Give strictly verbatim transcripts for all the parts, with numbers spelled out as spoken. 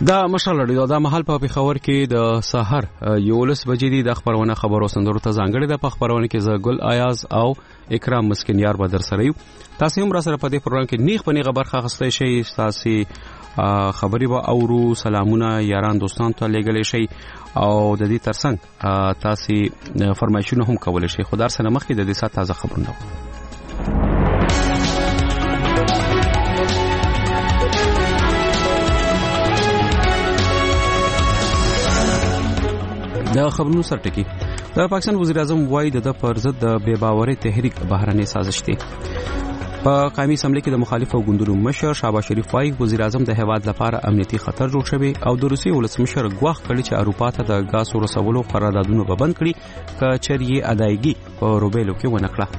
دا مشال دا محل په پیښور کې د سحر یولس بجې دی د خبرونه خبرو سندرو ته ځانګړي د خبرونه کې زګل ایاز او اکرام مسکینیار به در سره یو. تاسو هم را سره په دې پروګرام کې نیغ په نیغه برخه اخیستئ شئ. تاسو خبري به اورو، سلامونه یاران دوستان ته لېږلی شئ او د دې ترڅنګ تاسو فرمایشونه هم کولی شئ. خو در سره مخکې د دې سات تازه خبرونه د خبرونو سرټکی. د پاکستان وزیر اعظم وایي د پر ضد د بے باورۍ تحریک بهرنۍ سازش دی. په قومي اسمبلی کې د مخالفو ګوندونو مشر شهباز شریف وایي وزیر اعظم د هیواد لپاره امنیتي خطر جوړ شوی او د روسي ولسمشر ګواښ کړی چې اروپا ته د غاز ورسولو قراردادونه به بند کړي که چېرې ادایګي په روبیلو کې ونه کړه.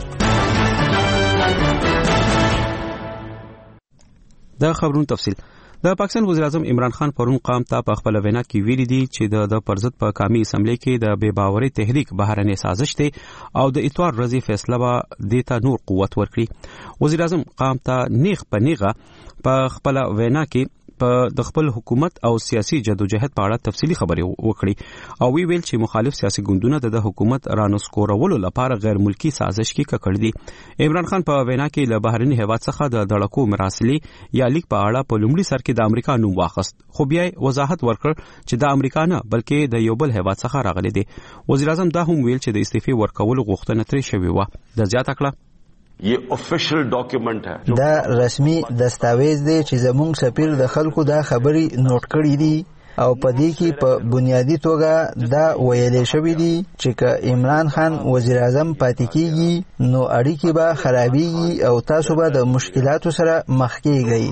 د خبرونو تفصیل. د پاکستان وزیر اعظم عمران خان پرون قام ته په خپل وینا کې ویلي دي چې د پرضد په قومي اسمبلی کې د بے باورۍ تحریک بهرنۍ سازش دی او د اتوار ورځې فیصله به دیتا نور قوت ورکړي. وزیر اعظم قام ته نیغ په نیغه په خپل وینا کې په د خپل حکومت او سیاسي جدوجہد په اړه تفصیلی خبرې وکړي او وی ویل چې مخالف سیاسي ګوندونه د حکومت رانسکورولو لپاره غیر ملکی سازش کې ککړ دي. عمران خان په وینا کې له بهرني هیواد څخه د دړکو مراسلې یا لیک په اړه په لومړي سر کې د امریکا نوم واخیست، خو بیا وضاحت ورکړ چې د امریکا نه بلکې د یو بل هیواد څخه راغلي دي. وزیر اعظم دا هم ویل چې د استعفی ورکولو غوښتنه ترې شوې و. د زیاته کړه یہ آفیشل ډاکومنٹ ہے، دا رسمي دستاویز دی چې زموږ سفیر د خلکو دا خبري نوٹ کړي دي او په دې کې په بنیادی توګه دا ویلې شوې دي چې که عمران خان وزیر اعظم پاتې کیږي نو اړیکې به خرابېږي او تاسو به د مشکلاتو سره مخ کیږئ.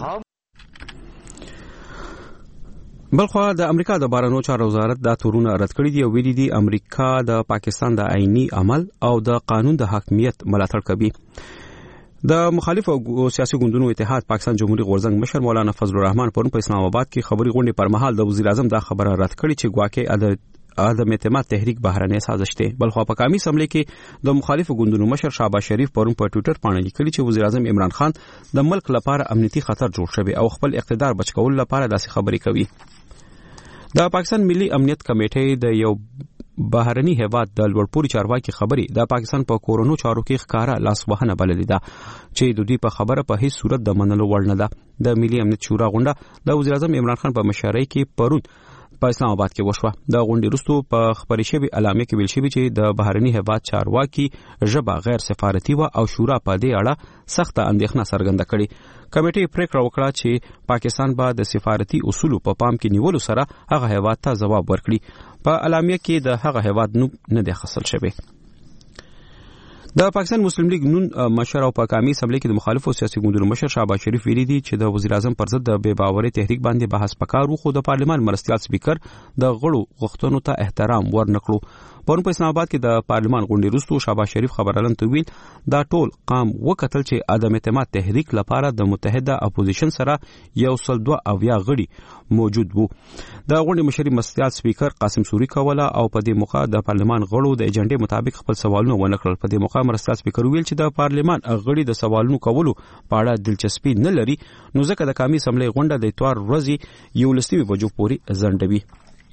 بلخوا د امریکا د بهرنیو چارو وزارت دا تورونه رد کړي دي او ویلي دي امریکا د پاکستان د آئینی عمل او د قانون د حاکمیت ملاتړ کوي. د مخالفو سیاسي ګوندونو اتحاد پاکستان جمهوریت غورځنګ مشر مولانا فضل الرحمن پرون په اسلام آباد کې خبري غونډې پر مهال د وزیر اعظم دا خبره رد کړي چې ګواکې عدم اعتماد تحریک بهرنۍ سازش دی. بلخوا په قومي اسمبلی کې د مخالفو ګوندونو مشر شهباز شریف پرون په ټوئیټر باندې لیکلي چې وزیر اعظم عمران خان د ملک لپاره امنیتي خطر جوړ شوی او خپل اقتدار بچ کولو لپاره داسې خبرې کوي. د پاکستان ملي امنیت کمیټې د یو بهرني هیواد د لوړپوړي چارواکي خبري د پاکستان په کورونو چارو کې ښکارا لاس وهنه بللې ده چې د دوی په خبره په هیڅ صورت د منلو وړ نه ده. د ملي امنیت شورا غونډه د وزیر اعظم عمران خان په مشرۍ کې پرون په اسلام آباد کې وشوه. د غونډې وروسته په خبري شوی اعلامیه کې ویل شوی چې د بهرني هیواد چارواکي ژبه غیر سفارتي و او شورا په دې اړه سخت اندېښنه څرګنده کړې. کمیټې پریکړه وکړه چې پاکستان به د سفارتي اصولو په پام کې نیولو سره هغه هیواد ته ځواب ورکړي. په اعلامیه کې د هغه هیواد نوم نه دی خصل شوی. د پاکستان مسلم لیگ نون مشر او په قومي اسمبلی کې د مخالفو سیاسي ګوندونو مشر شهباز شریف ویلي دي چې د وزیر اعظم پر ضد د بے باورۍ تحریک باندې بحث پکارو، خو د پارلمان مرستیال سپیکر د غړو غوښتنو ته احترام ورنکړو. پرون په اسلام آباد کې د پارلمان غونډې وروسته شهباز شریف خبرالن ته ویل دا ټول قام وکتل چې عدم اعتماد تحریک لپاره د متحده اپوزیشن سره یو سل دوه اویا غړي موجود وو. د غونډې مشري مرستیال سپیکر قاسم سوري کوله او په دې موخه د پارلمان غړو د ایجنډې مطابق خپل سوالونه ونکړل. په دې موخه مرستیال سپیکر ویل چې د پارلمان غړي د سوالونو کولو په اړه دلچسپي نه لري، نو ځکه د قومي اسمبلی غونډه د اتوار ورځې یولسمې بجو پورې ځنډوي.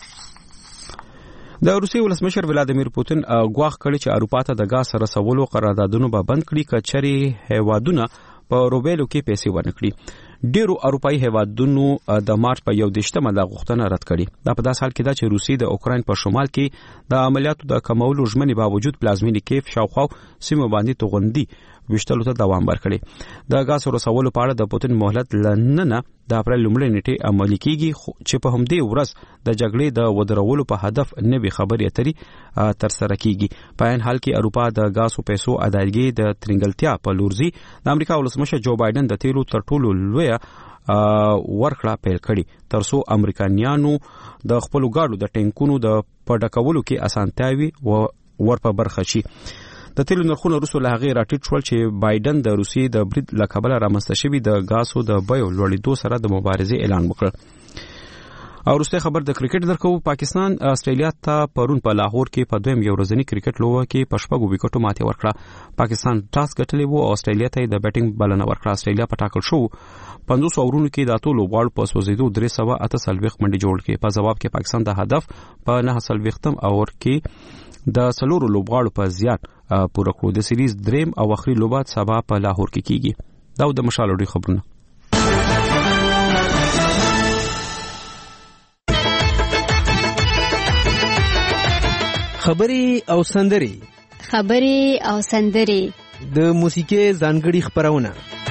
د روسي ولسمشر ولادیمیر پوتین ګواښ کړی چې اروپا ته د غاز رسولو قراردادونه به بند کړي که چېرې هیوادونه په روبیلو کې پیسې ورنکړي. ډیرو اروپایي هیوادونو د مارچ په یو دشتمه د غوښتنه رد کړي. دا په داس حال کې ده چې روسي د اوکراین په شمال کې د عملیاتو د کمولو ژمنې باوجود پلازمینې کیف شاوخوا سیمو باندې توغندي وشتلو ته دوام ورکړي. د غاز رسولو په اړه د پوتین مهلت لننه د اپریل لومړۍ نیټې عملي کیږي چې په همدې ورځ د جګړې د ودرولو په هدف نوې خبرې اترې تر سره کیږي. په عین حال کې اروپا د غاز او پیسو ادایګي د ترنګلتیا په لورځي د امریکا ولسمشر جو بایدن د تیلو تر ټولو لوی ورکړه پیل کړي ترڅو امریکایانو د خپل ګاډو د ټینکونو د پډکولو کې اسانتیاوي و ور په برخه شي. د تیلو نرخونه وروسته له هغې راټیټ شول چې بایدن د روسیې د برید له کبله رامنځته شوي د ګازو د بیو لوړېدو سره د مبارزې اعلان وکړ. او وروسته خبر د کرکټ درکو. پاکستان استرالیا ته پرون په لاهور کې په دویم یو ورځنی کرکټ لوبه کې په شپږو وکټو ماتې ورکړه. پاکستان ټاس ګټلی وو او استرالیا ته د بیټینګ بلنه ورکړه. استرالیا په ټاکل شو پنځوس اورونو کې د ټولو لوبغاړو په سوزیدو درې سوه اته څلوېښت منډې جوړ کړې. په جواب کې پاکستان د هدف په نه څلوېښتم اور کې د څلورو لوبغاړو په زیات پوره کړو. د سیریز دریم او اخري لوبه سبا په لاهور کې کیږي. دا د مشال اوري خبرونه. خبري او سندري خبري او سندري د موسیقي ځانګړي خبرونه.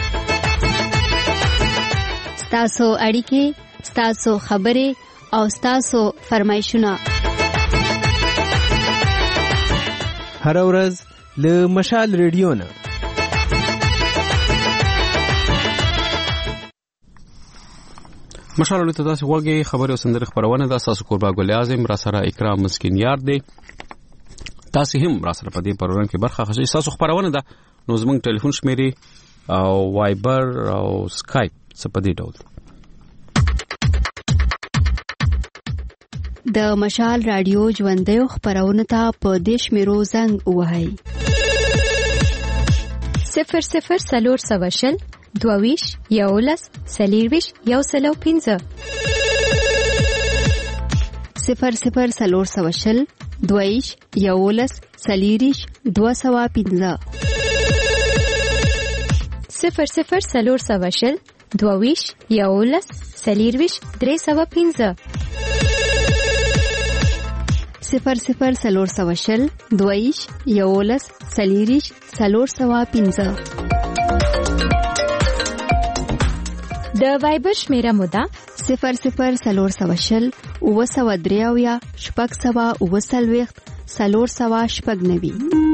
ستاسو اړیکې، ستاسو خبرې او ستاسو فرمایشونه هر ورځ له مشال ریډیو نه. مشال له تاسو وګورئ خبري او سندري خبرونه. د اساس قربا ګل اعظم را سره اکرام مسکین یار دی. تاسو هم را سره په دې پروګرام کې برخه اخلئ. تاسو خبرونه ده نو زموږ ټلیفون شمیرې او وایبر او سکایپ څه په دې ډول د مشال رادیو ژوندۍ خبرونه ته په دې شمیرو زنګ ووهئ. صفر صفر سلور سوشل دوویش یولس سلیرویش یو سلو پینزه صفر صفر سلور سوشل دوویش یولس سلیریش دو سوا پینزه صفر صفر سلور سوشل دوویش یولس سلیرویش درې سوا پینزه صفر صفر سلور سوشل دوویش یولس سلیریش سلور سوا پینزه. د وایبر شمیره مودا صفر صفر سلور سوشل اوه سوه درې اویا شپږ سوه اوه څلوېښت سلور سوه شپږ نوي.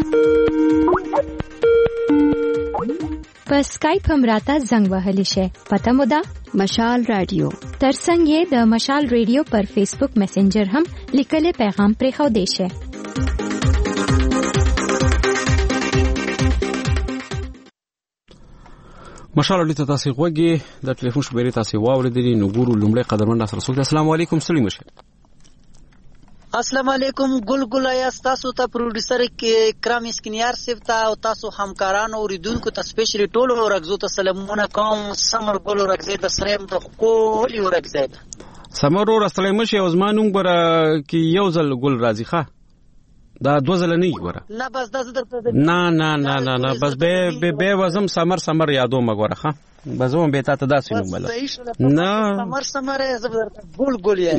په سکایپ هم راته زنګ وهلی شي. پته مودا مشال رادیو. ترڅنګ یې د مشال رادیو پر فیسبوک میسنجر هم لیکلي پیغام پرې خو دی شي. مشال له تاسو غوږی د ټلیفون شمیرې تاسو واوریدلې. نو ګورو لومړی قدرمن ناصر رسول. السلام علیکم. سلام شه. السلام علیکم. ګل ګل یا تاسو ته پروډوسر کې کرام اسکنیار سیفتا او تاسو همکارانو اوریدونکو ته سپیشلی ټولو ورغزو ته سلامونه کوم. سمر ګل ورغزې د سریم ته کولی ورغزې سمر ور سلام شه. او زمانون ګره کې یو ځل ګل راځي ښه دا دو ځله نه ګوره. نه بس دا زدر نه نه نه نه نه بس به به وزم سمر سمر یادو مګوره ښه بزوم به تا ته داسې نو مله نه سمر سمر زبر ګل ګل یې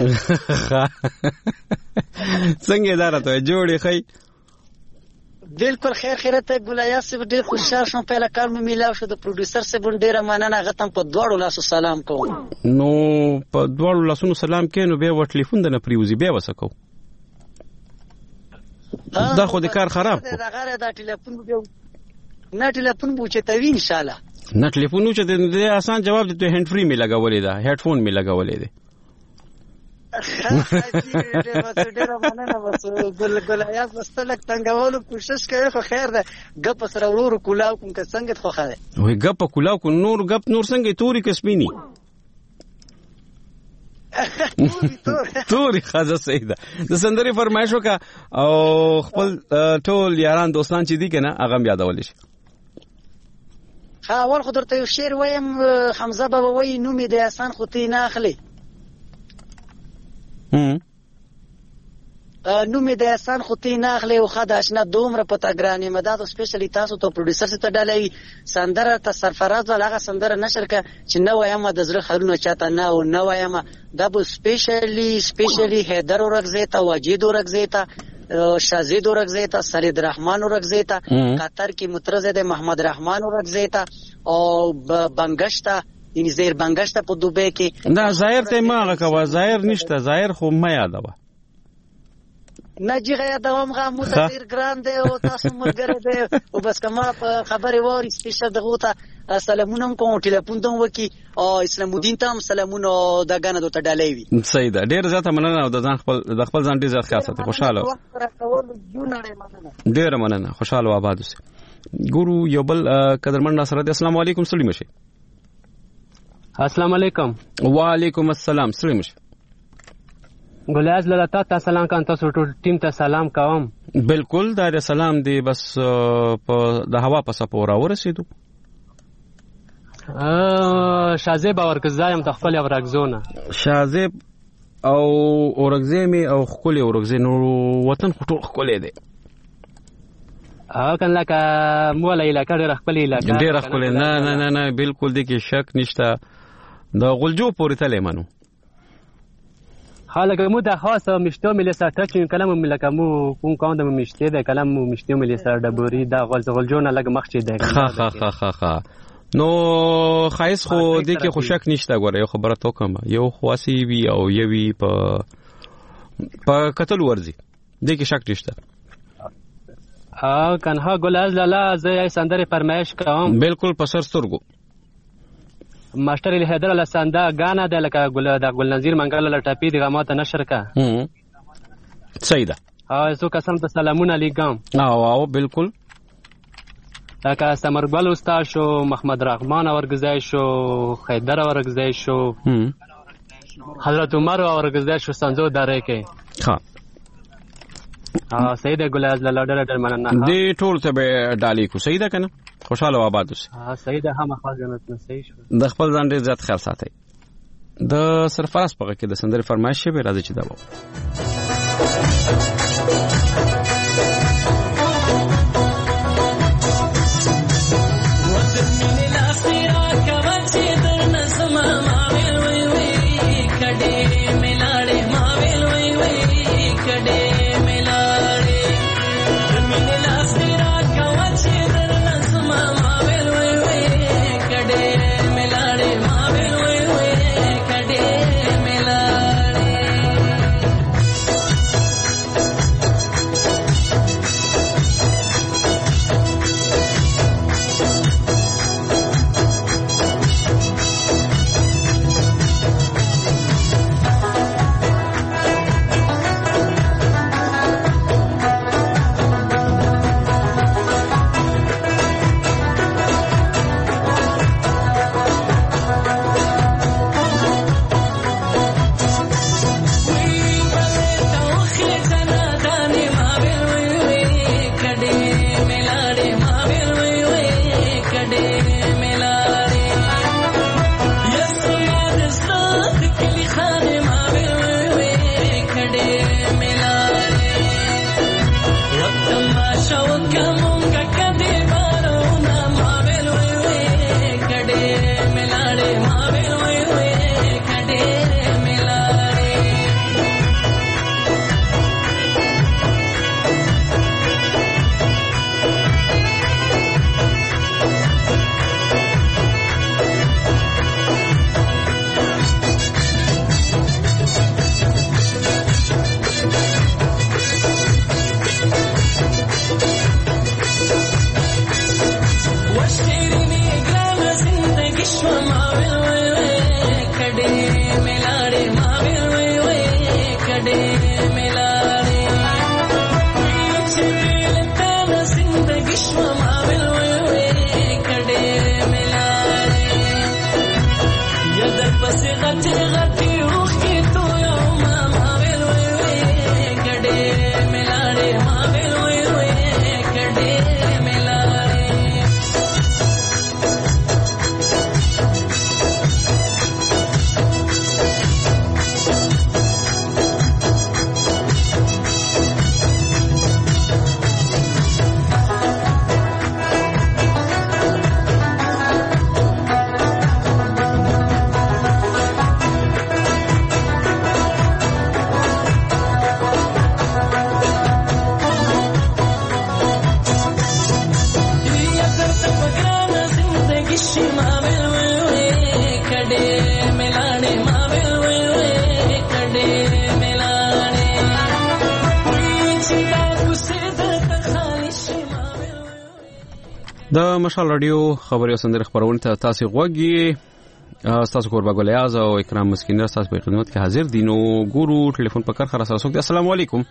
څنګه دارته جوړې خی. بالکل خیر خیرت ګلیا سب ډیر خوشاله شوم. په لکه مې میلاو شو د پروډوسر سره ډیره مننه. غتم په دوړو لاسو سلام کوم. نو په دوړو لاسونو سلام کینو به و ټلیفون د نه پریوزي به وسکو. دا خو د کار خراب کو. دا غره دا ټلیفون به نه ټلیفون بو چې توی ان شاء الله نه ټلیفون چې د آسان جواب د هند فری می لګولې ده هډ فون می لګولې ده. ډېر مننه. بس ګل ګل یا مستلک څنګهولو کوشش کوي خو خیر ده. غپ سره ورور کولاو کوم که څنګه خو خره وای غپ کولاو کو نور غپ نور څنګه توري کسبینی توري خزه سیده د سندري فرمایش وکا او خپل ټول یاران دوستان چې دي کنه هغه یادول شي. ها اول خو درته یو شعر وایم. حمزه بابا وای نو می د احسان خو تی نه اخلي. هم نو می د احسان خو تی نه اخلي او خدای آشنا دومره پتا ګرانی مدد سپیشلی تاسو ته پروډوسر ته ډالۍ سندره ته سرفراز هغه سندره نشر ک چې نو وایم د زړه خلونه چاته نه او نو وایم دا به سپیشلی سپیشلی حیدر ورغزیتا واجد ورغزیتا شازید ورغزیتا سلید رحمان ورغزیتا قطر کې مترزه محمد رحمان ورغزیتا او بنگشتا یعنی زیر بنگشتا په دوبه کې دا ظاهر ته ما کا ظاهر نشته ظاهر خو ما یادوه نجیغه دوام غمو ته ډیر ګران دی او تاسو ملګری دی او بس کما خبرې ووري سپیشل دغه ته سلامونه کوم ټلیفون ته وکی او اسلام الدین ته سلامونه د غنه دوته ډالۍ وي. صحیح ده. ډیر زیاته مننه او د ځان خپل د خپل ځان ډیر زیات خاصه خوشاله ډیر مننه خوشاله و آباد اوسه. ګورو یو بل قدرمن ناصر دی. السلام علیکم. سلام شه. السلام علیکم. وعلیکم السلام. سلام شه. ګلیاز له تاسو سلام کوم، تاسو ټول ټیم ته سلام کوم. بالکل دا سلام دی، بس په د هوا په سپور ورسېدو. ا شازیب اورګزایم د خپل اورګزونه شازیب او اورګزیمي او خپل اورګزین نو وطن ټول خپل دی. ا کنه لکه مولا علاقه ډېر خپل علاقه ډېر خپل نه نه نه نه بالکل دی کې شک نشته. د غلجو پورې تلې منو حالا که مو د خاصه مشتو ملي سره چې کلام ملکه مو کوم کوم د مشته د کلام مو مشتو ملي سره د بوري د غلز غلجونه لګ مخ چې دی. خا خا خا خا خا نو خایس خو دې کې خو شک نشته. ګوره یو خبره تو کوم، یو خاصي وی او یوي په په قتل ورزي دې کې شک نشته. ها کنه ګلاز لاله زه سندره فرمایش کوم. بالکل په سر سترګو ماستر الهدر الاساندا غانا د لکه ګل د ګل نذیر منګل ل ټاپی د غمات نشر کا هم سیدا ها سو قسم ته سلامونه علیکم. او او بالکل لکه سمرګل استاد شو، محمد رحمان اورګزای شو، خیدر اورګزای شو، حضرت عمر اورګزای شو سنجو دره کې. ها ها سید ګلاز لاله ډېر ډېر مننه. دې ټول ته به ډالې کو سیدا کنه خوشاله و آباد اوسئ. ها سید هم خپل جنت نصیب شو. د خپل ځان ډېر زیات خیال ساتئ. د سرفراز په کې د سندرې فرمایش به راځي چې دا و د مشال رادیو خبري سندره خبرونه ته تاسو غوږی. تاسو کوربه ګلیاز او اکرام مسکینر تاسو په خدمت کې حاضر دي. نو ګورو ټلیفون په کار خلاص اوسه. السلام علیکم.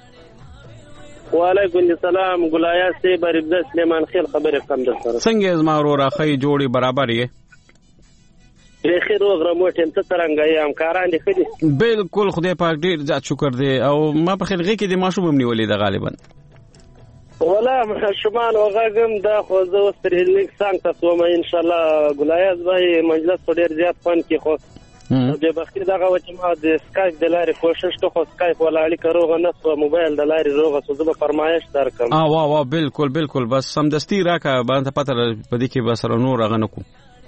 وعلیکم السلام. ګلیاز سے بربد سلیمان خیل خبره کم ده سره. څنګه زما ورو راخی جوړي برابر یې؟ بیخي روغ رموټ یم، ته څرنګه یې همکاران دې ښه دي؟ بالکل خدای پاک ډېر زیات شکر دی. او ما په خیر غږ کې د ماشوم هم نیولې ده غالبا. ولا ماشومان او غږم دا خو زه اوس ترې لیک څنګ ته سوم انشاءالله. ګلایاز به مجلس په ډېر زیات خوند کې خو د بختي دغه و چې ما د سکایپ د لارې کوشش ته خو سکایپ ولا اړیکه روغه نه سوه، موبایل د لارې روغه سو. زه به فرمایش درکړم. اه واه واه بالکل بالکل بس سمدستي راکړه، باندې پته په دې کې به سره نور هغه نه کوو.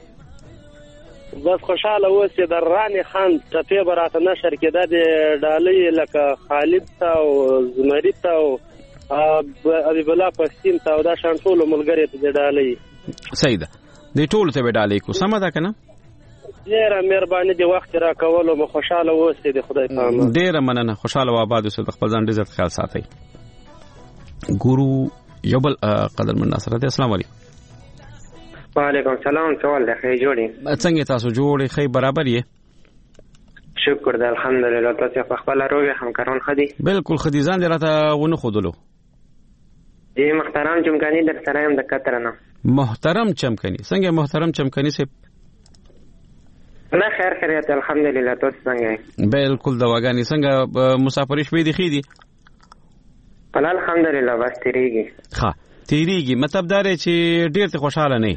بس خوشحاله اوسې. د راني خان ټپې به راته نشر کېده د ډالۍ لکه خالد ته او زمري ته او حبیب الله پښتین ته او دا شان ټولو ملګري ته د ډالۍ. صحیح ده، دې ټولو ته به ډالۍ کو. سمه ده که نه؟ ډېره مهرباني د وخت را کولو. مو خوشحاله اوسې د خدای په امان. ډېره مننه. خوشحاله او آباد اوسئ. د خپل ځان ډېر زیات خیال ساتئ. ګورو یو بل قدرمن ناصر دی. السلام علیکم. وعلیکم سلام. څه حال دی؟ ښه جوړې؟ څنګه تاسو جوړې؟ ښه برابر یې؟ شکر دی الحمدلله. تاسو په خپله روغ یې؟ همکاران ښه دي؟ بالکل ښه دي. ځان دې راته ونه ښودلو. جی محترم چمکني در سره یم د قطر نه. محترم چمکني څنګه؟ محترم چمکني صاحب نه خیر خیریت الحمدلله. تاسو څنګه؟ بالکل دواګانې څنګه؟ مسافرې شوې دي ښې دي؟ بل الحمدلله. بس تیریږي. ښه تیریږي مطلب دا دی چې ډېر ته خوشحاله نه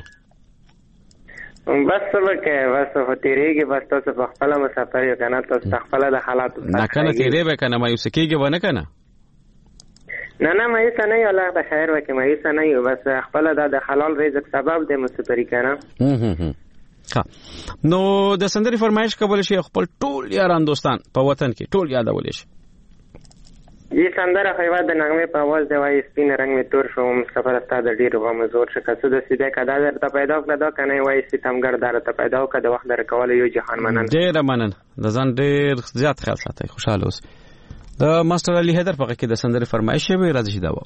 بس سبکه بس هو تیریږي. بس تاسو په خپل مسافر یو کنه، تاسو خپل د حالات نه کنه تیرې به کنه مایوس کېږي ونه کنه. نه نه مایوس نه یو، الله به خیر وکړي. مایوس نه یو، بس خپل د حلال رزق سبب د مسافری کنه. ها نو د سندري فرمایش کول شي خپل ټول یاران دوستان په وطن کې ټول یادول شي. یہ سندره خیوات د نغمه په आवाज دی وای سپین رنگ می تور شو مسافر استاد ډیر و مزور شکه سود سیده کدا در ته پیدا کړه دا کنه وای ستمګر دار ته پیدا کړه د وخت در کول یو جهان منن. ډیر منن. د ځان ډیر زیات خیال ساتي. خوشاله اوس. د ماستر علي حیدر په کې د سندري فرمایش به راځي دا و.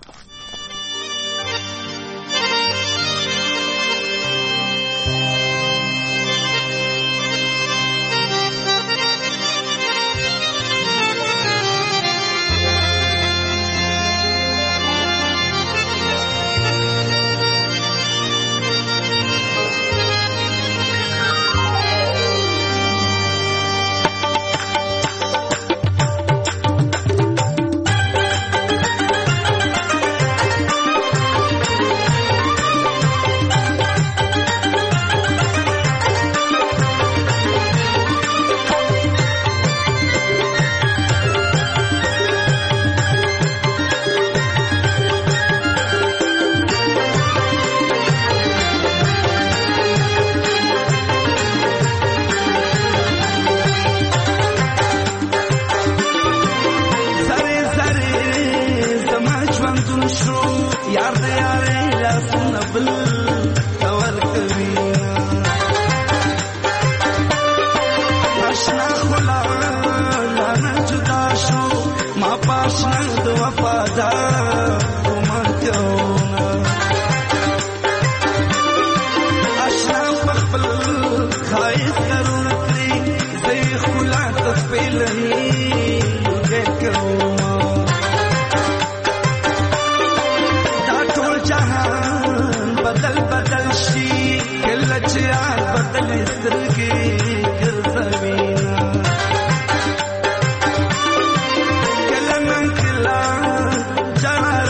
Jana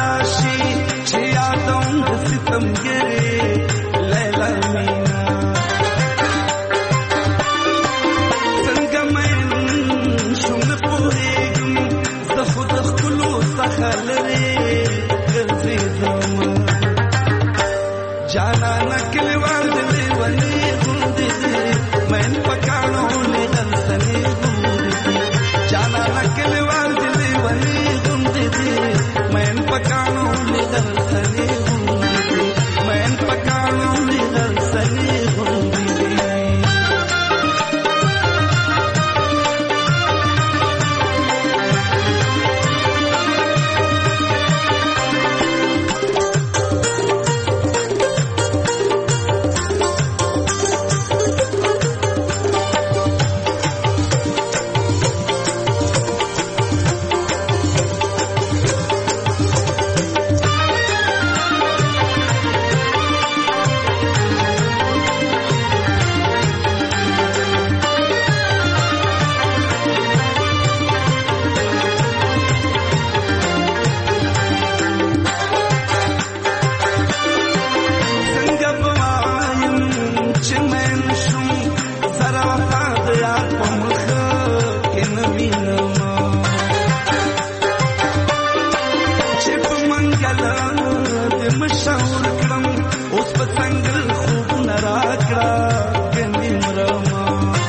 شاور کړم اوس په څنګه خوبونه راکړه ګندې مرما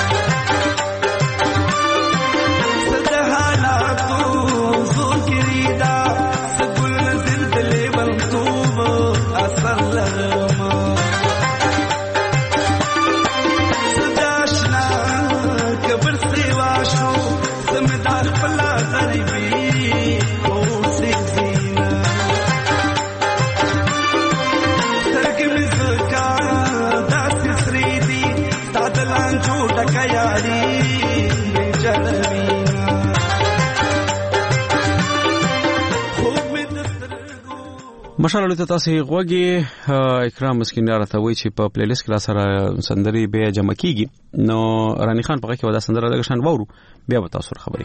صد حالاتو زور کړیدا سګل نظر دلې ورتوب اثر لرما صداشنا کبر سیوا شو زمیدار پلا غریبی مشال ته تاسو غوږی اکرام مسکین راته وای چې په پلی لیست کې سره سندري به جمع کیږي نو رانی خان په کې ودا سندره دغه شان وورو بیا به تاسو خبرې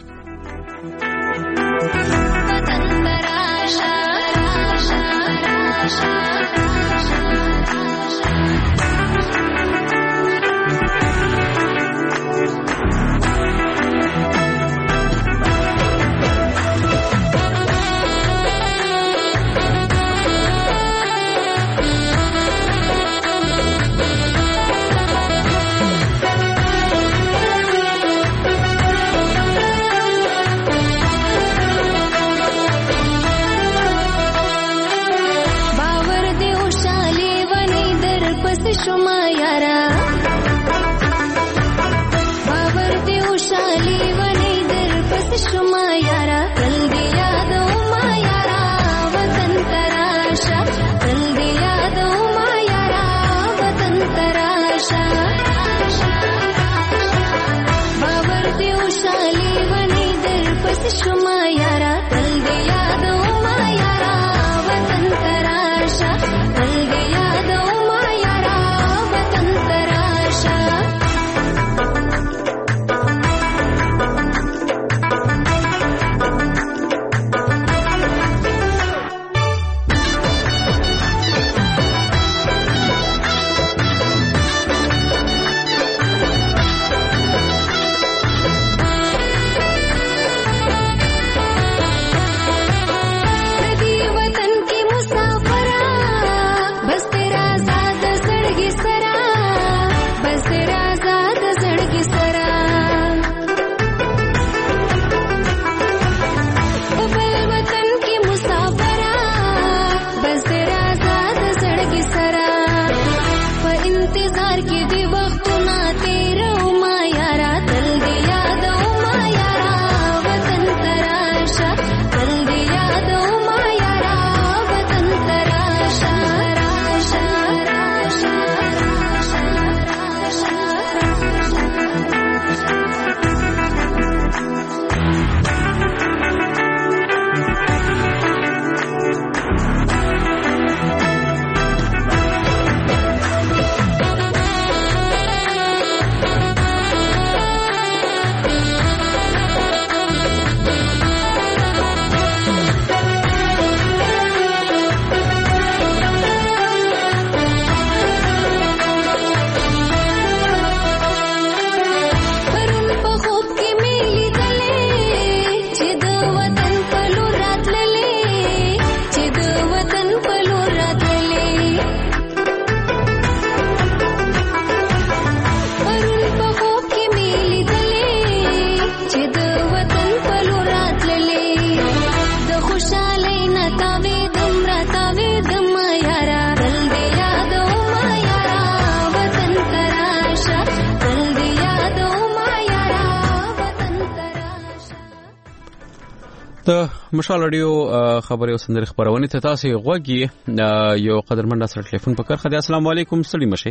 مشال رادیو خبري او سندري خبرونه ته تاسو غوږی یو قدرمن سره ټلیفون په کرخه دي. السلام علیکم سړی مشه.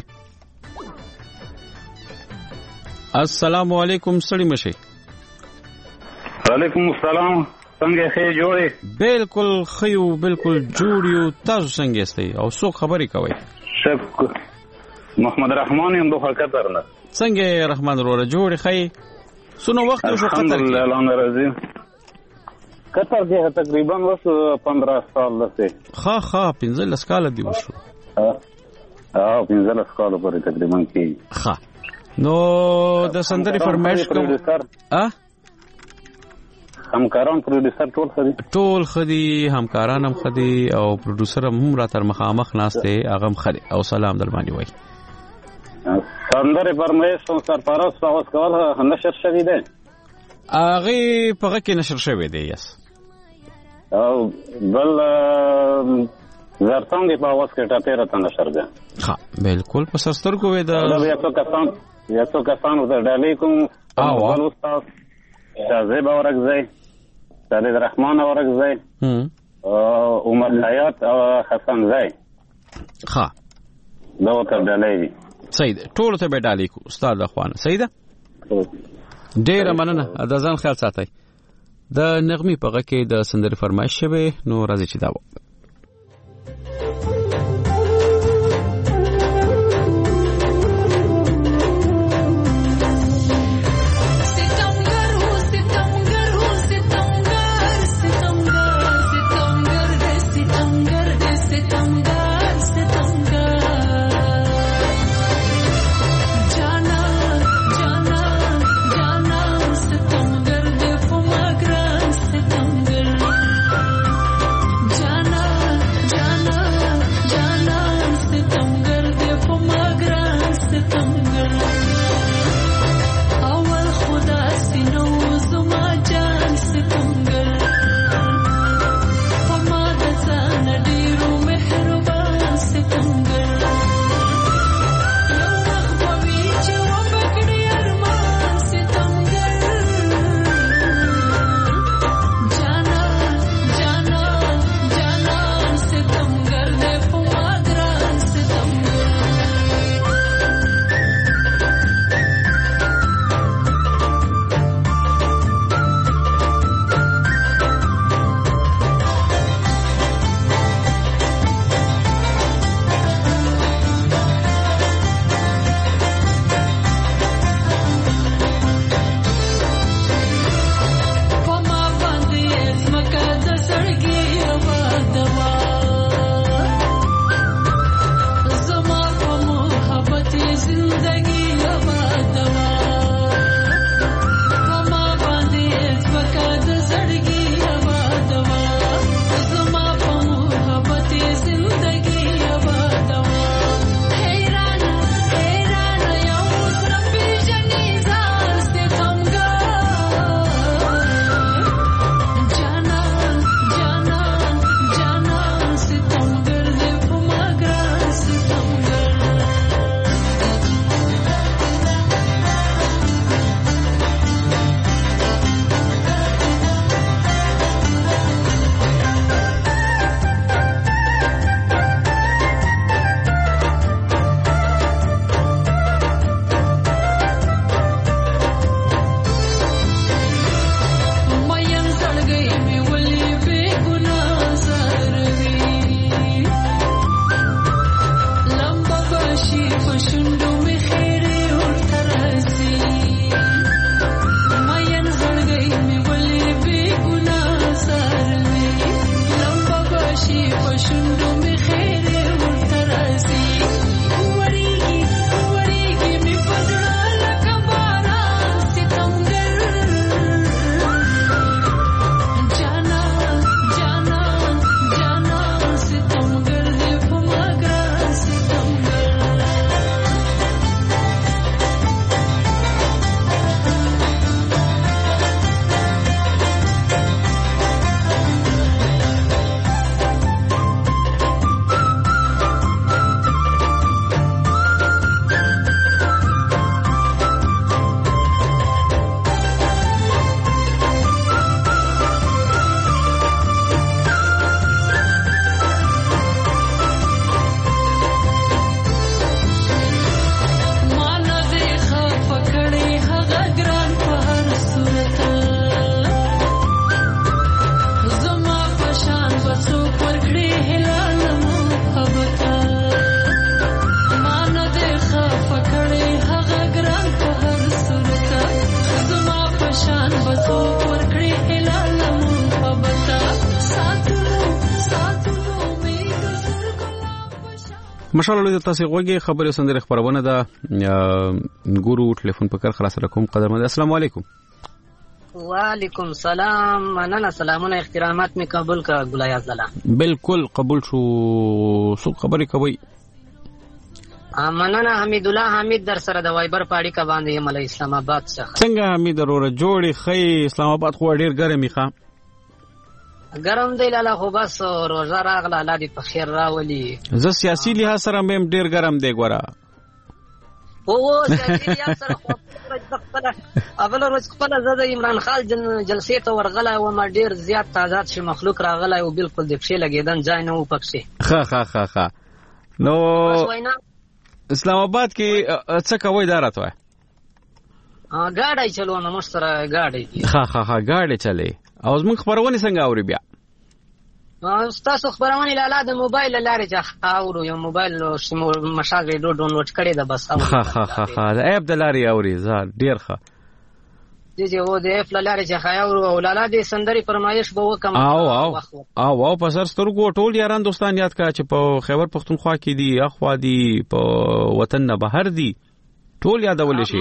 السلام علیکم سړی مشه. وعلیکم السلام. څنګه ښه جوړې؟ بالکل خيو بالکل جوړیو. تاسو څنګه استئ او څو خبري کوي؟ شکر. محمد رحمان یم دوه قطر نه. څنګه رحمان وروره جوړې خي؟ سونو وخت شو قطر. الحمدلله الله ناراضي. قطر کې تقریبا وس پندرہ سال لسه. ها ها پنځه کال دی وشو. ها پنځه کال پورې تقریبا کې. ها نو د سندري فرمایش کوم. ا همکاران پروډوسر ټول خدي ټول خدي همکاران هم خدي او پروډوسر هم را تر مخامخ ناشته هغه خدي او سلام در باندې وای سندره فرمایش او سرپرست او کول نشر شوی دی هغه په کې نشر شوی دی یس او بل زرتان په واس کې ټاپه راته نشر ده ها بالکل په سرستر کوې دا یو څو کسان یو څو کسان د ډالې کوم او بل استاد شازیب اورګزی سید رحمان اورګزی او عمر حیات او حسن زای ها دا وته ډالې سید ټول ته به ډالې کو استاد اخوان سید ډیر مننه د ځان خیال ساتئ د نغمي په غږ کې د سندرې فرمایش شوه نو راځي چې دا و ماشاءالله تاسو غوږی خبرې سندره خبرونه ده ګورو ټلیفون په کار خلاص رقم قدرمن. السلام علیکم. وعلیکم سلام. مننه، سلامونه احترامات می قبول کا ګلایاز لاله. بالکل قبول شو. څو خبرې کوي؟ مننه حمید الله حمید در سره د وایبر پاړی کا باندې یم له اسلام آباد څخه. څنګه حمید وروره جوړې خې؟ اسلام آباد خو ډیر ګرمي ښه. ګرم دی لاله، خو بس روزه راغله، الله دې په خیر راولي. زه سیاسي لحاظ سره مې ډیر ګرم دی ګوره. او سیاسي لحاظ سره خو اول ورځ خپل زه د عمران خان جلسې ته ورغلی وم، ډیر زیات تعداد شي مخلوق راغلی او بالکل د پښې لګېدن ځای نه و پکښې. ښه ښه ښه ښه. نو اسلام آباد کې څه کوئ دا راته وایه؟ ګاډی چلوم، موږ سره ګاډی دي. ښه ښه ښه ګاډی چلې. او زموږ خپرونې څنګه اوري بیا؟ ستاسو خپرونې لاله د موبایل له لارې چې اورو، یو موبایل مشال ریډیو ډاونلوډ کړی ده بس. ښه ښه ښه ښه د ایپ د لارې اوري. زه ډېر ښه جی جی او د ایپ له لارې چې اورو. او لاله دې سندرې فرمایش به وکم. او او او او په سر سترګو ټول یاران دوستان یاد کړه چې په خیبر پښتونخوا کې دي، اخوا دي، په وطن نه بهر دي، ټول یادولی شي.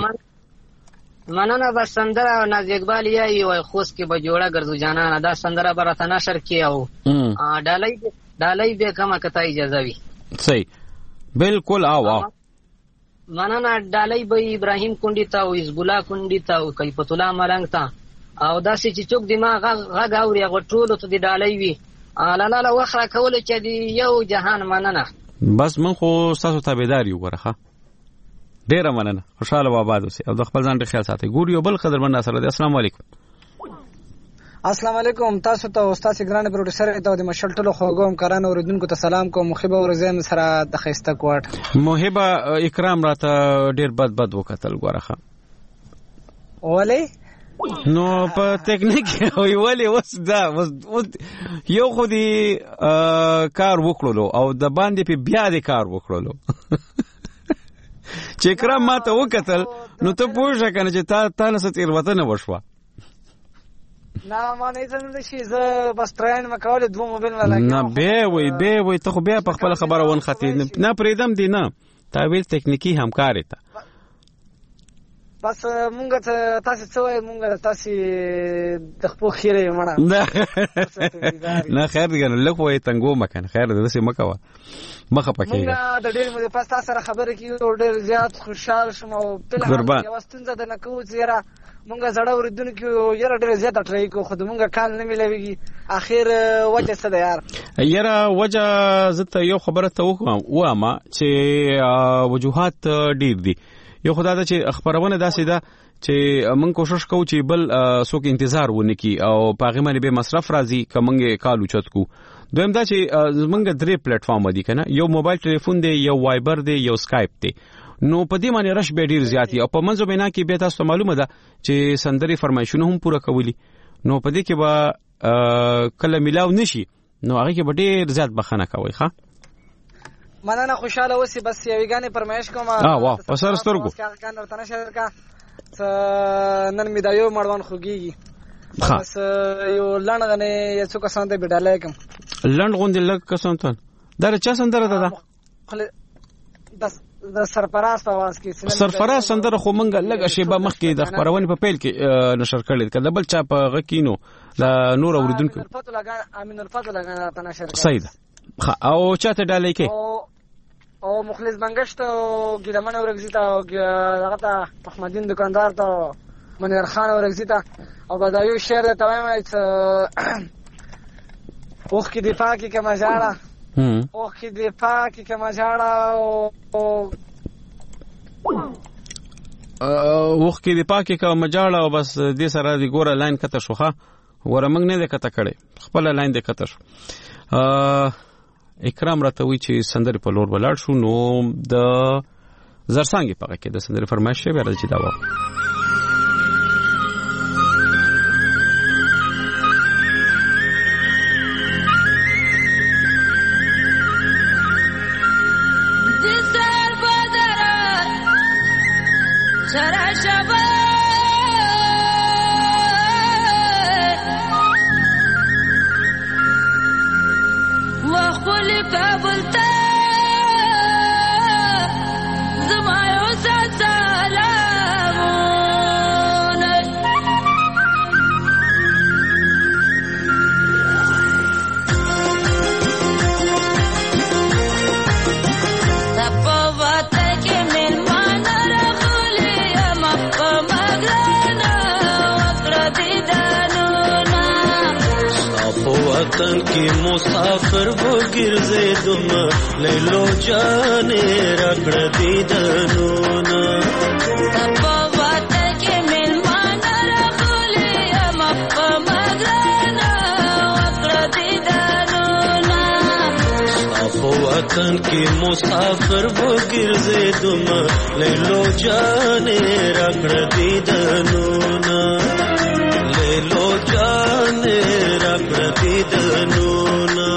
مننه. بس سندره ناز اقبال یای او خوست کې به جوړه ګرځو جانانه، دا سندره به راته نشر کې او ډالۍ ډالۍ به کومه کته اجازه وي. صحیح بالکل. او او مننه. ډالۍ به ابراهیم کونډي ته او حزب الله کونډي ته او کیفت الله ملنګ ته او داسې چې څوک دماغ غږ اوري هغه ټولو ته د ډالۍ وي. لاله له وخت راکولو چې د یو جهان. مننه. بس من خو ستاسو تابعدار یو ګوره. ښه ډیره مننه. خوشاله و آباد اوسئ او د خپل ځان ډېر خیال ساتئ. ګور یو بل قدرمن سره دی. السلام علیکم. السلام علیکم. تاسو ته استاد ګران پروډوسر ته د مشل ټولو خوګوم کران اوریدونکو ته سلام کوم. محبه ورزم سره د خسته کوټ محبه اکرام راته ډیر بد بد وکتل ګوره. ښه ولی نو په ټیکنیک وی ولی وس دا یو خو دی کار وکړلو او د باندې په بیا دی کار وکړلو. چې اکرام ما ته وکتل نو ته پوښه کنه چې تا تا نه ستیر وطن وشوه. نه ما نه څنګه شي زه بس ټرین مکول دوه موبایل ولا نه به وي به وي ته خو بیا په خپل خبره ون ختی نه پریدم دی نه تعویل تکنیکی همکاری ته. بس مونږ ته تاسو څه وای مونږ تاسو د خپل خیره مړه نه خیر دی کنه لکه وای تنګو مکان خیر دی څه مکوا مخه پکې مونږ د ډېر مې پاس تاسو سره خبره کیو ډېر زیات خوشاله شوم او په لاره کې واستنځ د نکو زیرا مونږ زړه اوریدونکو یره ډېر زیات ټری کو خود مونږ کال نه ملويږي. اخر وجه څه ده یار؟ یره وجه زته یو خبره ته وکم واما چې وجوهات ډېر دي. یو خدای دا چې خبرونه داسې ده چې موږ کوشش کوو چې بل څوک انتظار ونکي او پاغه باندې به مصرف راځي کومه کالو چت کو. دویم دا چې موږ درې پلیټ فارم دي کنه، یو موبایل ټلیفون دی، یو وایبر دی، یو اسکایپ دی. نو په دې باندې رش به ډیر زیاتی او په منځو بنا کې به تاسو معلومه ده چې سندري فرمایشونه هم پوره کولی. نو په دې کې به کله ملاو نشي نو هغه کې به ډیر زیات بخنه کوي. ښه مننه. خوشاله اوسې. بس یو غانې فرمایش کوم. اه واه په سر سترګو کان ورته نشه کا نن می دا یو مړوان خوږي. بس یو لړغنه یو څه کسان ته بډاله کوم. لړ غوندې لګ کسان ته دا چا سندره ده؟ بس د سرفراز په आवाज کې سرفراز سندره خو مونږ لګه شیبه مخکې د خبرونه په پیل کې نشر کړل کله بل چا په غکینو د نور اوریدونکو الفتو لگا امین الفتو لگا تا نشر کړل. صحیح ده. او چاته ډالۍ کې او او مخلص بنگشت او ګلمن اورګزیتا او هغه ته احمدین دکاندار ته منیر خان اورګزیتا او بدایو شعر ته وایم چې اوخ کې دفاع کې کما جاړه اوخ کې دفاع کې کما جاړه او اوخ کې دفاع کې کما جاړه او بس دې سره دی ګوره لاین کته شوخه ور موږ نه دې کته کړي خپل لاین دې کته شو. اکرام راته وی چې سندري په لور ولاړ شو نو د زرسانګي پغه کې د سندري فرمایش شوی راځي دا و. وطن کې مسافر وګرځېدم لیلو جانې راکړه دیدنونه په وطن کې مېلمانه راغلي یم په مګرانه وکړه دیدنونه په وطن کې مسافر وګرځېدم لیلو جانې راکړه دیدنونه لیلو جانې راکړه دیدنونه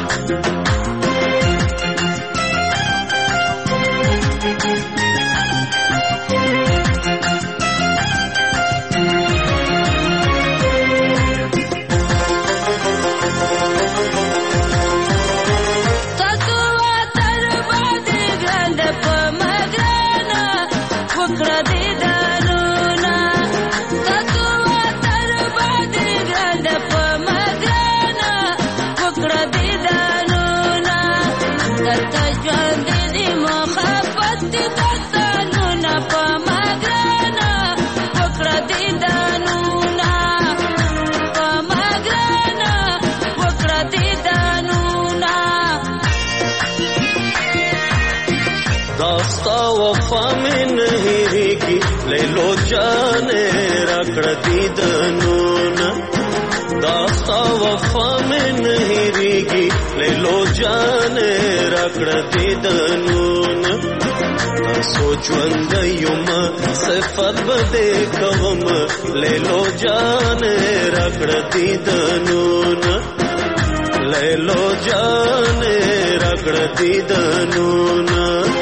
वफा में नहीं रहेगी लेलो जाने रखड़ दीदनूना दास्ता वफा में नहीं रहेगी लेलो जाने रखड़ दीदनूना सोचवंद युम सिफत बदे कवम लेलो जाने रखड़ दीदनूना लेलो जाने रखड़ दीदनूना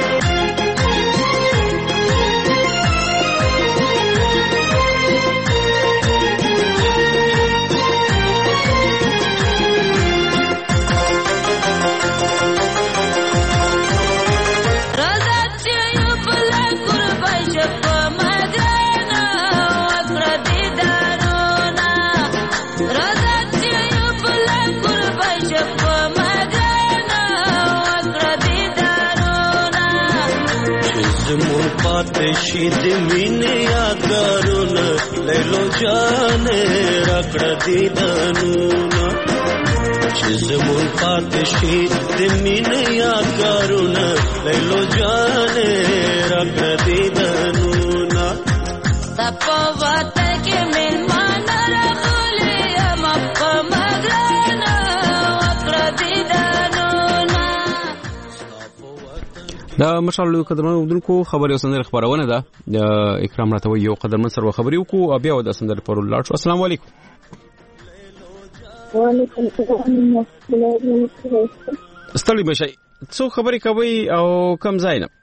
شید مینه یادګارونه لیلو جانې راکړه دیدنونه چې زمون پاتې شي د مینه یادګارونه لیلو جانې راکړه دیدنونه په وطن کې مېلمانه راغلي یم په مګرانه وکړه دیدنونه دا مشالو قدرمن ودونکو خبري وسندره خبرونه ده اکرام راته یو قدرمن سره خبري وکړو بیا د سندره پر لاړ شو السلام علیکم وعلیکم السلام ستړي بشي څو خبري کوي او کم ځای نه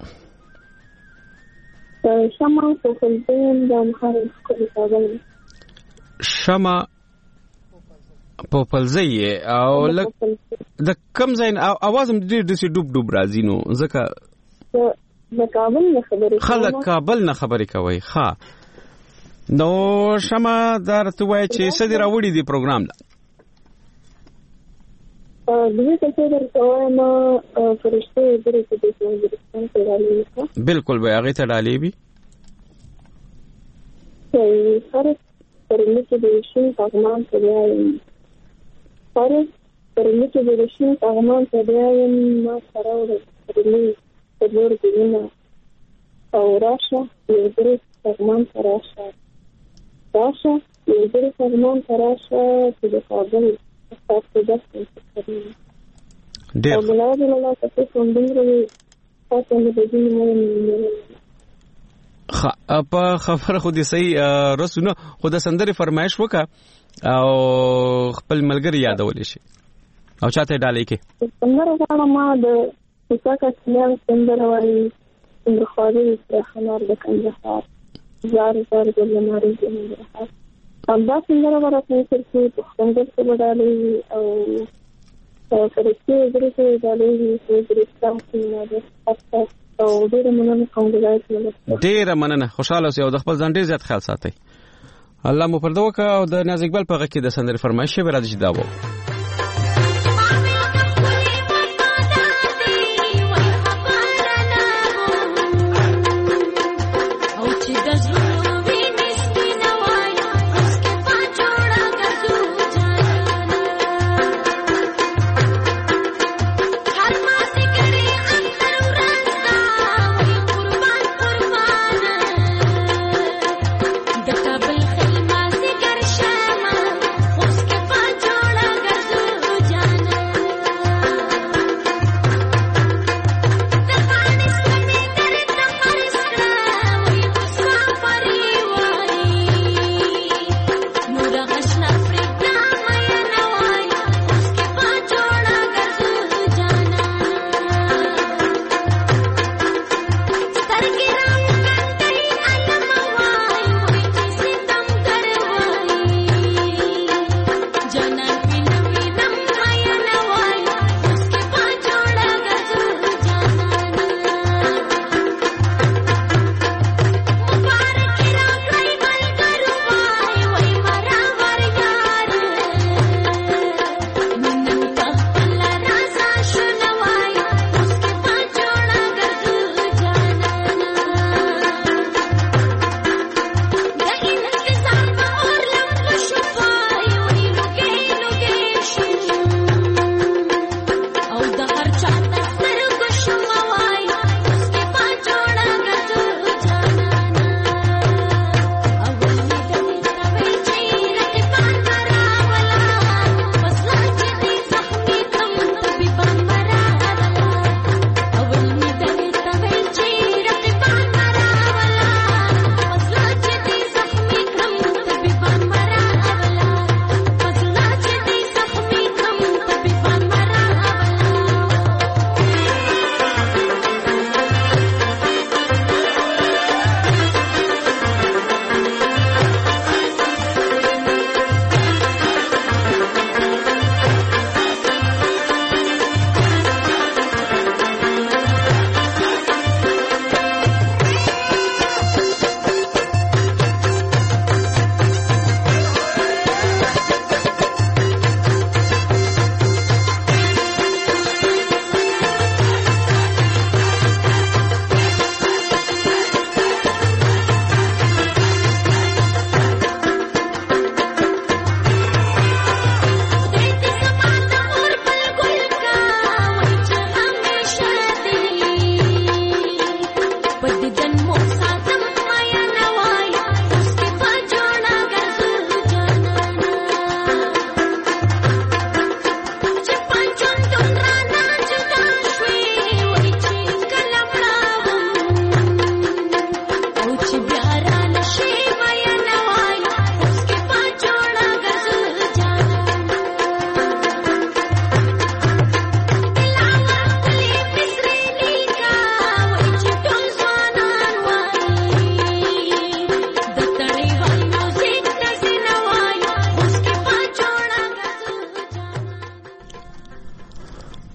شمع په فلسطین د مخالف کوي کابل شمع په پلځي او لک د کم ځای اواز هم ډېر د ډوب ډوب راځي نو ځکه د کابل نه خبرې خلک کابل نه خبرې کوي ها نو شمع درته وای چې سدي راوړي دی پروګرام لا د دې څه درته وایم فرشته درې څه دي چې بالکل به هغه ته ډالې وي چې سره پرلکه د شین پاګمان ته دی سره پرلکه د شین پاګمان ته دی ما سره ورته تدور دینا او راشه یو درې پاګمان ته راشه راشه یو درې پاګمان ته راشه چې د کابل تاسو داسې کوي ډېر او بلای بلای تاسو څنګه دی تاسو د دې نه خ په خبره خو دې صحیح رسونه خو د سندري فرمایش وکا او خپل ملګری یادول شي او چاته ډالې کې څنګه راغله ما د څاګه څنګه څنګه وایي څنګه خوري د خنار د کندهار زار زار د لماري د کندهار هم دا څنګه راغله چې په څنګه څه ډالې او فرشتي درې څه ډالې چې درې څه نه ده او ډېر مننه کوم ګلایت مله ډېر مننه خوشاله اوسئ او د خپل ځان ډېر زیات خیال ساتئ الله مو پرده وکړه او د ناز اقبال په غږ کې د سندرې فرمایش به راځي دا وو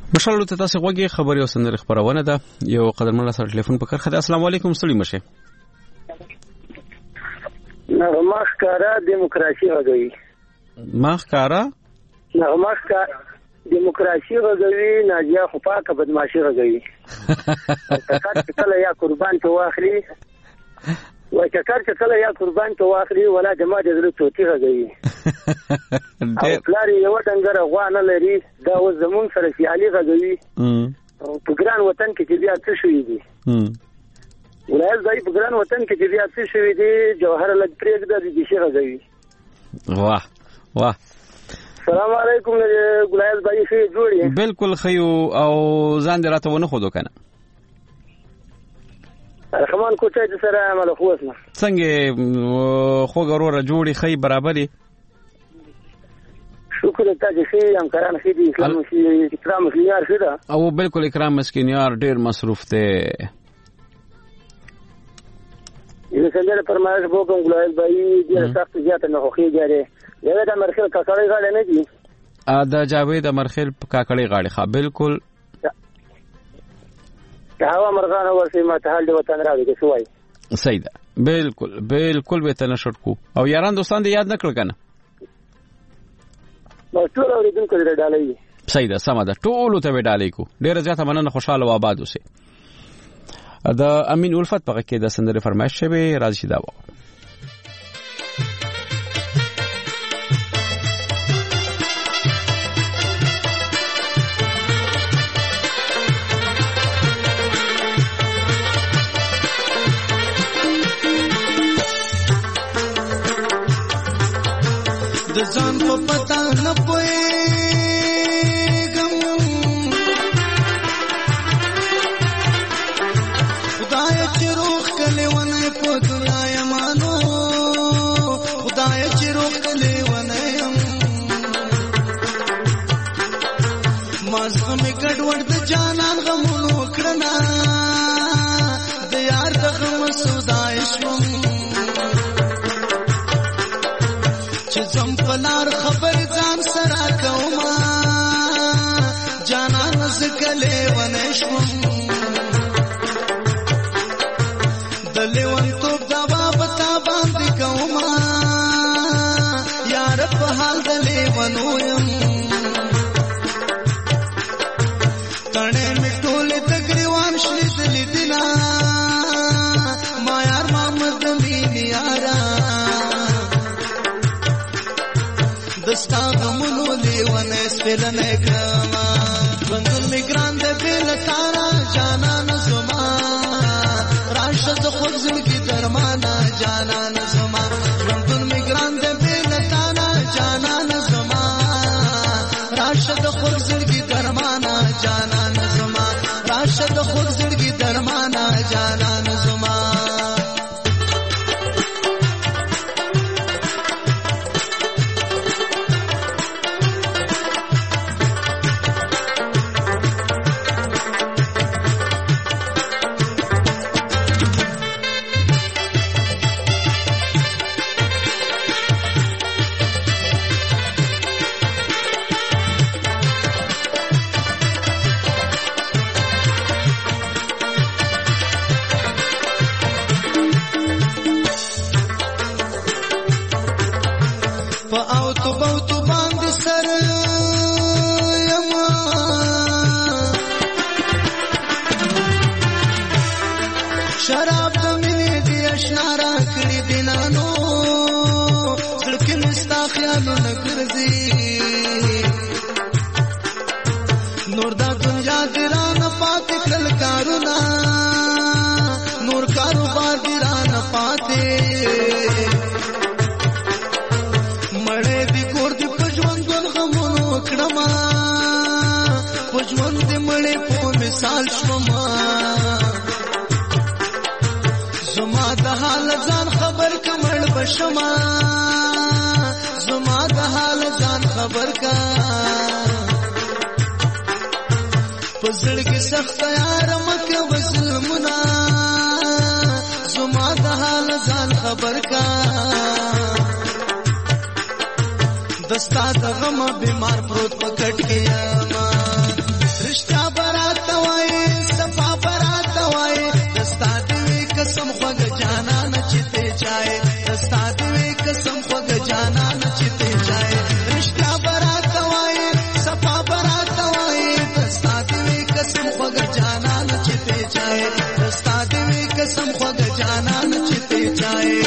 مشال ته تاسو غوږی خبري او سندره خبرونه ده یو قدرمن سره ټلیفون په کرخه. السلام علیکم ستړي مشه. نغمه ښکارا دیموکراسي غږوي. ما ښکارا نغمه ښکارا دیموکراسي غږوي. ناجیه خو پاکه بدمعشي غږوي. ککر چې کله یا قربان ته واخلي وای ککر چې کله یا قربان ته واخلي ولا جما د زړه توتی غږوي. او پلار یو ډنګره غوا نه لري دا اوس زمون سره سیالي غږوي. په ګران وطن کې چې بیا څه شوي دي ولایت ځای په ګران وطن کې چې بیا څه شوي دي جوهر لږ پرېږده د دې شي غږوي. واه واه. السلام علیکم ګلایز بھائی ښه جوړی؟ بالکل خیو او ځان دې راته ونه خودو کنه. رحمان کوټه دې سره عمل خو اسنه څنګه خو غروره جوړی خی برابرې. شکر ته چې شي همکاران شي دي اسلام شي اکرام مسکینیار شي دا او بالکل اکرام مسکینیار ډیر مصروف ته. یو څنګه پرمایش وګم ګلایز بھائی دې سخت زیات نه خوخي جاره. جاوید امرخیل کاکړی غاړه نه دي؟ ا د جاوید امرخیل کاکړی غاړه ښه بالکل. هوا مرغان ورسې ما ته حال دی وطن راوي کې سوای. صحیح ده بالکل بالکل به تنه شړکو او یاران دوستان دې یاد نکړ کنه. نو ټول اوریدونکو دې ډالۍ. صحیح ده سم ده ټول ته ډالۍ کو. ډیره زیاته مننه خوشاله و آباد اوسه. د امین الفت په کې د سندره فرمایش شوی راځي دا و. د ځان په پتا نه پوهېږم خدای چې روح کلی ونی په دنیا یمانو خدای چې روح کلی ونی یم ما زغمې ګډوډ د جانان غمونو کړنه د یار د غم سودای شوم چې زم پلار خبر ځان سره کوما جانان زکلې ونه شوم د لیوان توپ دا بابتا باندې کوما یار په حال د لیوانو يم تڼې می ټولې تګریوان شلې دلې دینا ما یار محمد مين یارا دستا غمونو لیوانه سپلنه کما بندل میگران ده بیل تارا جانان زما راشد خود زلگی درمانا جانان زما بندل میگران ده بیل تارا جانان زما راشد خود زلگی درمانا جانان زما راشد خود زلگی درمانا جانان زما شراب د مینې دی اشنا را کړی دینانو زړه مستا خیالونه ګرځي نور دا دنیا ګرانه پاتې کړل کارونه نور کاروبار ګرانه پاتې مړې دی کور دی پښوند غمونو کړما پښوند دې مړې په مثال شوما زما د حال ځان خبر کمړ بشما زما د حال ځان خبر کا پزړ کې سخت یار مکه وسلمنا زما د حال ځان خبر کا دستا د غم بیمار پروت پکټ کې ما قسم خوږه جانان چې ته چاهے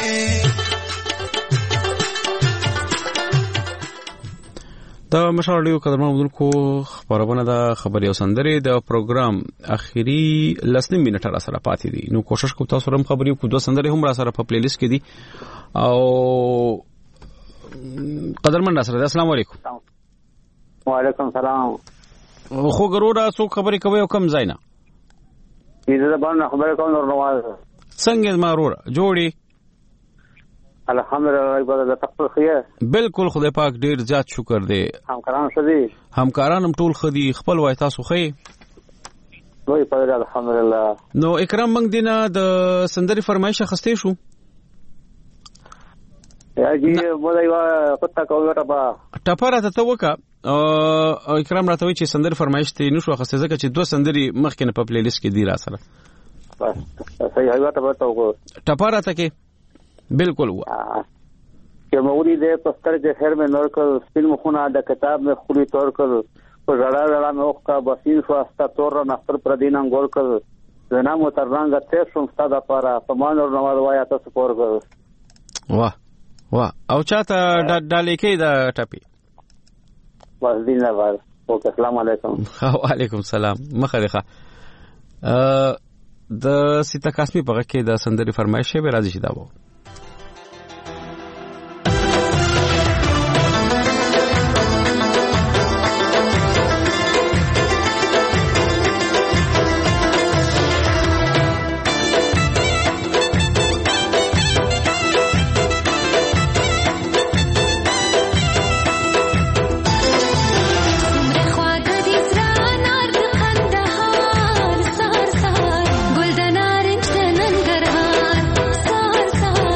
دا مشال ډیو قدرمن مدلکو خبرونه د خبري او سندري د پروګرام اخیری لسنیم منټه را سره پاتې دي نو کوشش کوم تاسو رم خبري کو دوه سندري هم را سره په پلی لیست کې دي او قدرمن را سره السلام علیکم وعلیکم السلام خو ګرورا څو خبري کوي او کم زینا دې زه باندې خبره کوم نور نواز څنګه مارورا جوړي الحمدلله عبادت تقبل خیر بالکل خدای پاک ډیر زیات شکر دی همکاران سدي همکاران هم ټول خدي خپل وای تاسو خې وای په الحمدلله نو اکرام موږ دینه د سندري فرمایشه خسته شو یا جی مولای وا پتا کوي ټپا ټپا راته وکا او اکرام راته وی چې سندري فرمایش ته نشو خسته ځکه چې دوه سندري مخکې په پلی لیست کې دی را سره بس صحیح هغه ټپا ته وګو ټپا راته کې بالکل ہوا کہ مغوری دے پستر کے خیر میں نور کر فلم خنا دا کتاب میں خلی طور کر زڑا زڑا میں اوخ کا بسیر فاستا طور را نختر پردینا گور کر زنا مترنگ تیس شمستا دا پارا پمان اور نواز وایا تا سپور کر واہ واہ او چاہتا ڈالے کے دا ٹپی بس دین لبار اوکے السلام علیکم وعلیکم السلام مخدخه د سیتا قاسمی په کې د سندري فرمایشه به راځي شي دا وو سار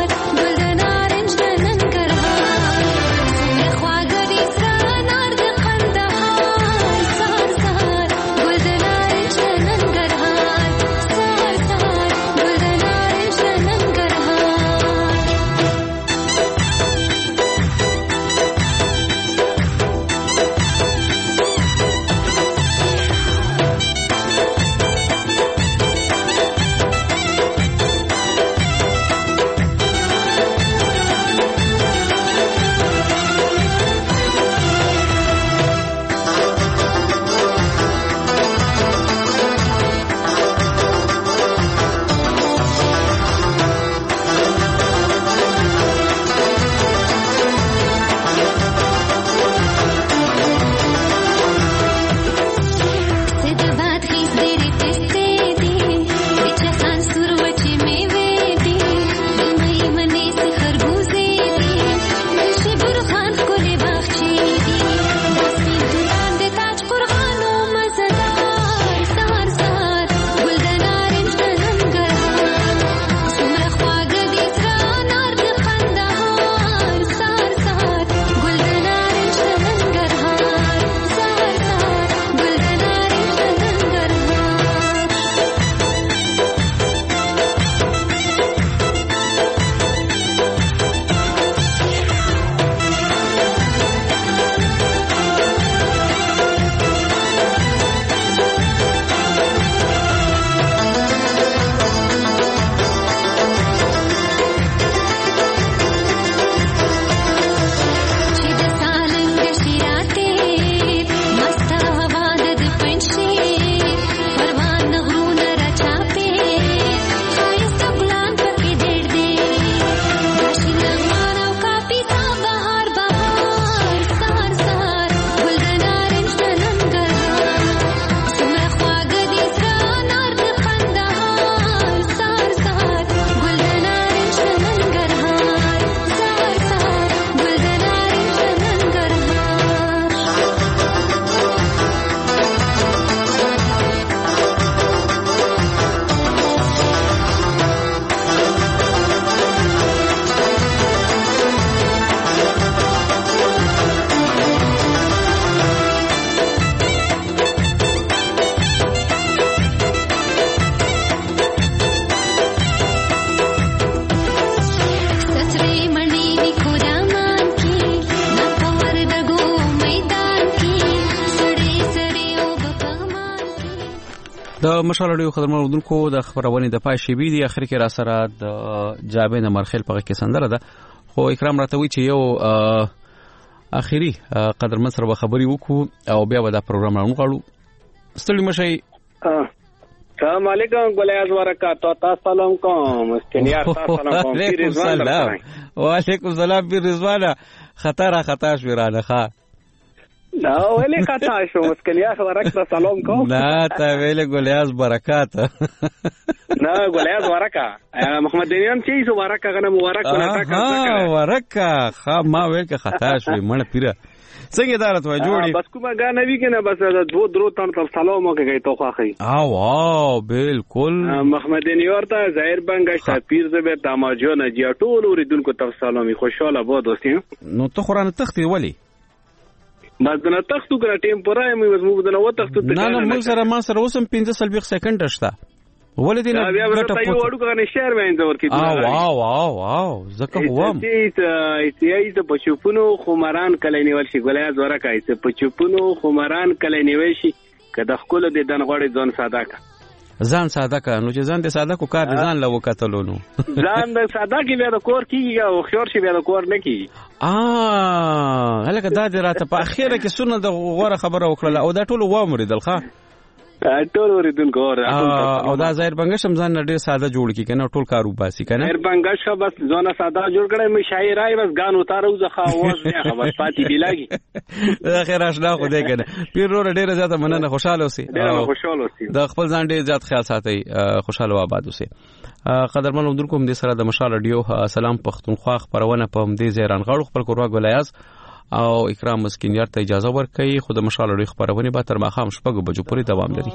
د مشال رادیو خدمت اردوونکو د خبرونې د پای شی بي دی اخر کې را سره د جابین مرخیل په کې سندره ده خو اکرام راته وی چې یو اخیری قدرمن سره خبري وکړو او بیا به دا پروګرام راوغړو ستړي مشي السلام علیکم ګلیاز ورکاتو تاسو سلام کوم مسکنیار تاسو سلام کوم رضوان وعلیکم السلام بیر رضوان خطر خطا شورانه ښا نه ولې خطا شو مسکنیار ورکاتو سلام کوم نه تا ویل ګلیاز برکات نه ګلیاز ورکا محمد دینیان چې سو ورکا غنه مبارک ولا تا ها ورکا خا ما ویل که خطا شوی مړ پیره څنګه دارت وای جوړي بس کومه غانه وی کنه بس دو درو تن تر سلام وکړي تو خاخي اه واو بالکل محمد دینیار ته ظاهر بنگشت پیر زبر دماجو نه جی ټول اوریدونکو ته سلامي خوشاله باد دوستي نو ته قران تختی ولی بس نه تختو ګر ټیمپورای مې مزمو بدنه و تختو نه نه موږ سره ما سره اوسم پنځه سلبیخ سکند شته ولې دې بیا ورته یو وړو کنه شهر باندې زور کې اه واو واو واو زکه هوم چې ایت په چوپونو خمران کله نیول شي ګلیاز ورکای چې په چوپونو خمران کله نیول شي کله خپل د دن غوړې ځان ساده کا ځان ساده کا نو چې ځان دې ساده کو کار ځان لو کتلو نو ځان د ساده کې بیا د کور کیږي او خيار شي بیا د کور نه کیږي اه هلکه دا دې راته په اخیره کې سونه د غوړه خبره وکړه او دا ټول و مریدل ښا ټول اوریدونکو او دا ظاهر بنگش هم ځان ډېر ساده جوړ کی کنه ټول کارو باسي کنه ظاهر بنگش بس ځونه ساده جوړ کړي مې شاعرای بس غان وتاره زخه اواز نه خبر پاتې دی لاګي خیر آشنا خو دې کنه پیر ور ډېر زیاته مننه خوشاله اوسئ ډېر خوشاله اوسئ د خپل ځان ډېر زیات خیال ساتئ خوشاله و آباد اوسئ قدرمن اردوونکو هم دې سره د مشال رادیو سلام پښتونخوا خبرونه په هم دې زیران غړو خپل کوروا ګلیاز او اکرام مسکینیار ته اجازه ورکړي خود مشال لري خبرونه به تر ماخام شپږ بجو پورې دوام لري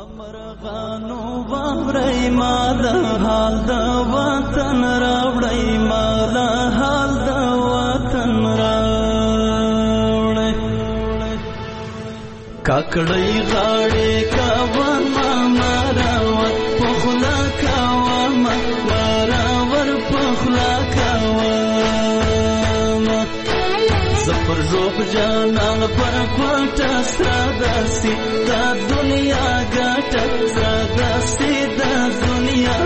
راوړی ما د حال د وطن راوړی ما د حال د وطن راوړی کاکړی غاړې کا ما مراوت پخلا کا ما مراور پخلا کا پر روح جانان پر کوټه ساداسي دا دنیا ګټه ساداسي دا دنیا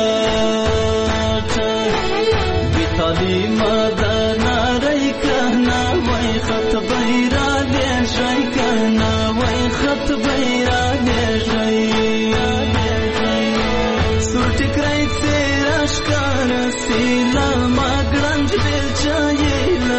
ګټه بیتالي ماده ناري کنا وای خط بیرا دې شي کنا وای خط بیرا دې شي سوټ کرای سراش کار سیلا ماګرنج دل چایلا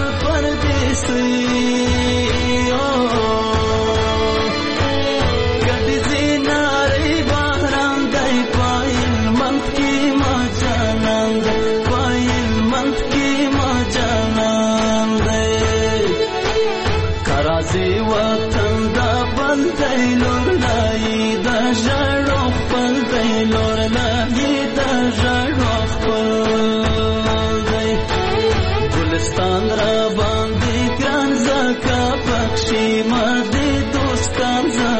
Got وطن دا بل دی لور لای دا ژړو خپل دی لور لای دا ژړو خپل دی ګلستان را باندې ګران زکا پکشي ما دې دوستان